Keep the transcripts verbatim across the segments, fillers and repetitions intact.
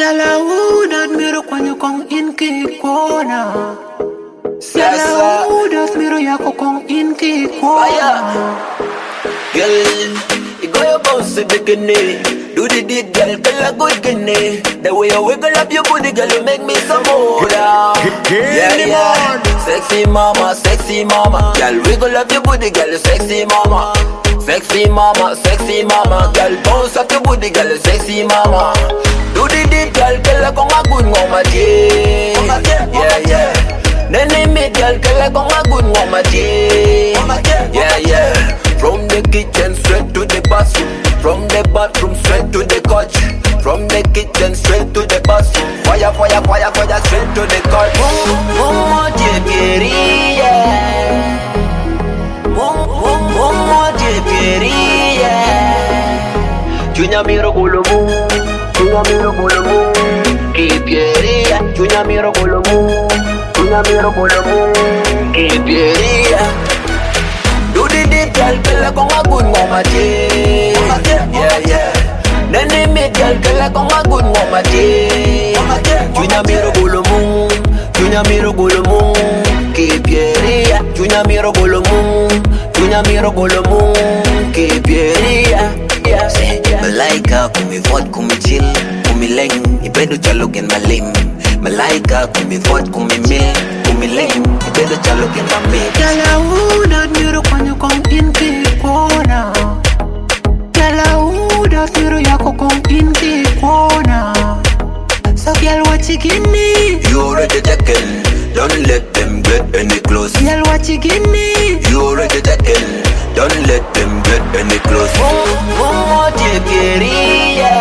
Salaudat miro kwenye kong inki kona. Salaudat miro yako kong inki kona. Girl, you go your bounce bikini. Do the deed, girl, girl a good guinea. The way you wiggle up your booty, girl, you make me some more. Yeah, yeah. Sexy mama, sexy mama. Girl, wiggle up your booty, girl, you sexy mama. Sexy mama, sexy mama. Girl, bounce up your booty, girl, you sexy mama. Do the deed, girl, girl, come a good mama, yeah. Yeah, yeah. Nene me, girl, girl, come a good mama, yeah. Yeah, yeah. From the kitchen straight to the bathroom. From the bathroom straight to the couch. From the kitchen straight to the bathroom. Fire, fire, fire, fire, straight to the couch. Momo je quería. Momo je quería. Chunya miro golomu. Chunya miro golomu. Que quería. Chunya miro golomu. Chunya miro golomu. Que quería. Do the deed, girl, girl, come a good mama, yeah. Yeah, yeah. Nene me, girl, girl, come a good mama, yeah. Chunya miro golomu, chunya miro golomu, que pieria. Chunya miro golomu, chunya miro golomu, que pieria. Yeah, Malaika, kumi fort, kumi chill, kumi leng, ibedo chalo gen malim. Malaika, kumi fort, kumi mil, kumi leng, ibedo chalo gen malim. Salaudat miro kwenye kong inki kona. Salaudat miro yako kong inki kona. So girl, what you give me? You already taken, don't let them get any close. Girl, what you give me? You already taken, don't let them get any close. Momo te quería.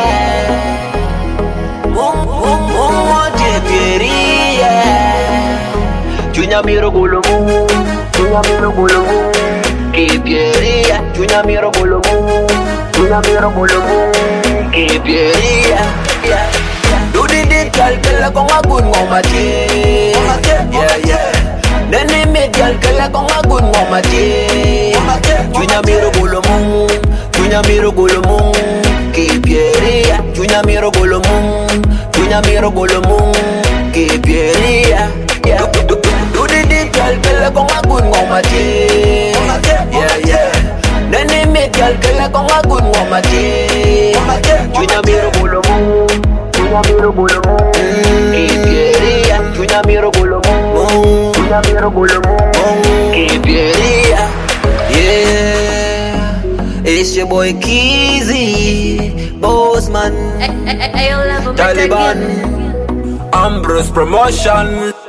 Momo te quería. Chunya miro golomu, chunya miro golomu. Que quería. Chunya miro golomu, chunya miro golomu. Que quería. Do the deed, girl, girl, come a good mama, yeah. Yeah, yeah. Nene me, girl, girl, come a good mama, yeah. Chunya miro golomu, chunya miro golomu. Que quería. Chunya miro golomu, chunya miro golomu. Que quería. Do, do, do, do the deed, girl, girl, come a good mama, yeah. Yeah, yeah. Nene me, girl, girl, come a good mama, yeah. Chunya miro golomu, chunya miro golomu. Que quería. Chunya miro golomu, chunya miro golomu. Que quería. Yeah. It's your boy Kizzy, Bossman, Taliban, Ambrose Promotion.